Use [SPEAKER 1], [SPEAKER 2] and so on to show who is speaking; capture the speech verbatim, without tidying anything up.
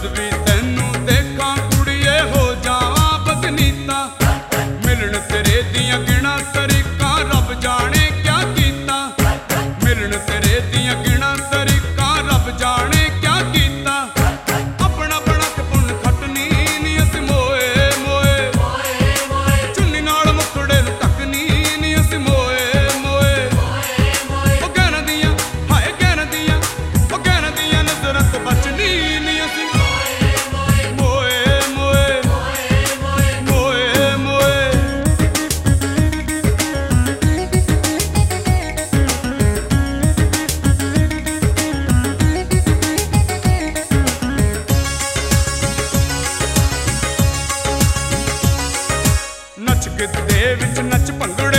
[SPEAKER 1] जद भी तैनू देखा कुड़िए हो जावां बदनीता। मिलन तेरे दियां गिणा तरीका रब जाने क्या कीता। मिलन तेरे दियां गिणा तरीका रब जाने क्या कीता। अपना बना के पुन खटनी नी असीं मोए मोए, चुन्नी नाल मुखड़े नूं तकनी नी असीं मोए मोए। ओ गैरां दियां हाय गैरां दियां ओ गैरां दियां नज़रां तो बचनी नी असीं मोए मोए मोए मोए। नच गिद्धे विच नच भंगड़े